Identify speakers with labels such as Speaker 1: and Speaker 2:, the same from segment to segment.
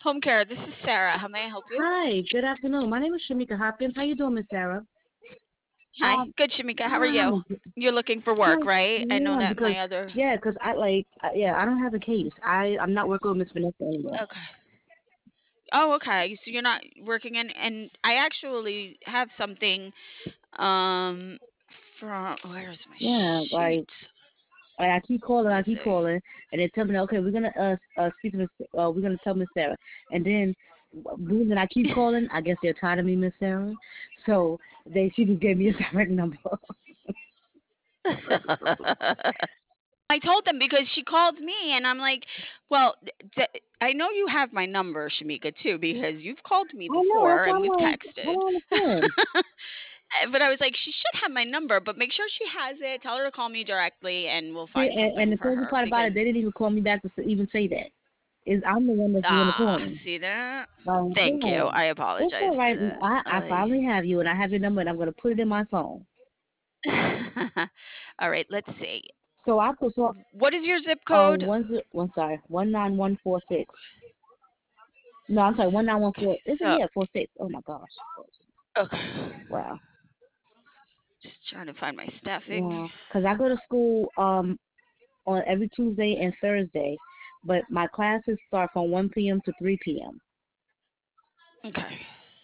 Speaker 1: Home care. This is Sarah. How may I help you?
Speaker 2: Hi, good afternoon. My name is Shamika Hopkins. How you doing, Miss Sarah?
Speaker 1: Hi. Good, Shamika. How are
Speaker 2: I'm
Speaker 1: you? You're looking for work, right? I know
Speaker 2: yeah,
Speaker 1: that
Speaker 2: because
Speaker 1: my other.
Speaker 2: I yeah, I don't have a case. I'm not working with Miss Vanessa anymore.
Speaker 1: Okay. Oh, okay. So you're not working in, and I actually have something. Um, from where's my
Speaker 2: Yeah,
Speaker 1: sheet?
Speaker 2: I
Speaker 1: Let me
Speaker 2: keep
Speaker 1: see.
Speaker 2: calling, and they tell me, okay, we're gonna speak to Miss, we're gonna tell Miss Sarah, and then when I keep calling, I guess they're tired of me, Miss Sarah, so she just gave me a direct number.
Speaker 1: I told them because she called me, and I'm like, well, I know you have my number, Shamika, too, because you've called me
Speaker 2: I know that's
Speaker 1: before
Speaker 2: why
Speaker 1: and
Speaker 2: I'm
Speaker 1: we've
Speaker 2: like, I
Speaker 1: texted.
Speaker 2: don't understand.
Speaker 1: But I was like, she should have my number, but make sure she has it. Tell her to call me directly, and we'll
Speaker 2: See,
Speaker 1: find
Speaker 2: and
Speaker 1: something
Speaker 2: the
Speaker 1: for
Speaker 2: crazy
Speaker 1: her.
Speaker 2: part about
Speaker 1: Because
Speaker 2: it, they didn't even call me back to even say that. Is I'm the one that's doing the calling.
Speaker 1: see that? Thank you.
Speaker 2: Yeah,
Speaker 1: I
Speaker 2: it's
Speaker 1: apologize
Speaker 2: all
Speaker 1: for
Speaker 2: right.
Speaker 1: that.
Speaker 2: I finally have you, and I have your number, and I'm gonna put it in my phone.
Speaker 1: All right, let's see.
Speaker 2: So I could talk.
Speaker 1: What is your zip code?
Speaker 2: One sorry, 19146. No, I'm sorry, 1914. Is it
Speaker 1: So,
Speaker 2: 46? Oh my gosh.
Speaker 1: okay.
Speaker 2: Wow.
Speaker 1: Just trying to find my staffing.
Speaker 2: Yeah, because I go to school on every Tuesday and Thursday, but my classes start from 1 p.m. to 3 p.m.
Speaker 1: Okay.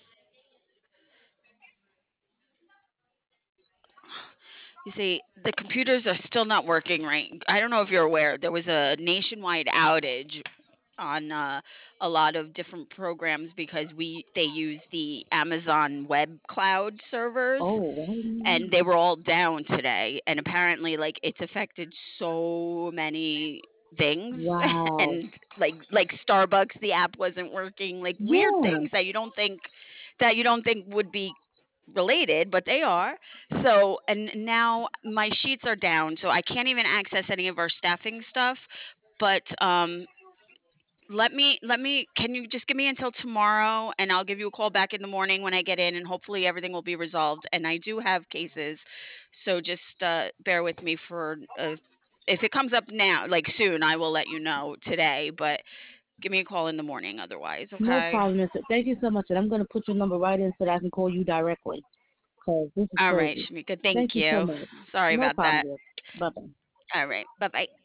Speaker 1: You see, the computers are still not working right. I don't know if you're aware. There was a nationwide outage on a lot of different programs because they use the Amazon Web Cloud servers,
Speaker 2: Oh,
Speaker 1: and they were all down today. And apparently, like it's affected so many things,
Speaker 2: wow.
Speaker 1: and like Starbucks, the app wasn't working. Like weird
Speaker 2: Yeah.
Speaker 1: things that you don't think would be related, but they are. So, and now my sheets are down, so I can't even access any of our staffing stuff. But let me can you just give me until tomorrow, and I'll give you a call back in the morning when I get in, and hopefully everything will be resolved. And I do have cases, so just bear with me for if it comes up now, like soon, I will let you know today, but give me a call in the morning otherwise,
Speaker 2: No
Speaker 1: okay?
Speaker 2: problem, mister. Thank you so much. And I'm going to put your number right in so that I can call you directly. Because this is
Speaker 1: All right,
Speaker 2: crazy.
Speaker 1: Shamika, thank
Speaker 2: Thank you so
Speaker 1: you.
Speaker 2: much.
Speaker 1: Sorry
Speaker 2: No
Speaker 1: about
Speaker 2: problem,
Speaker 1: that.
Speaker 2: dear. Bye-bye.
Speaker 1: All right, bye bye.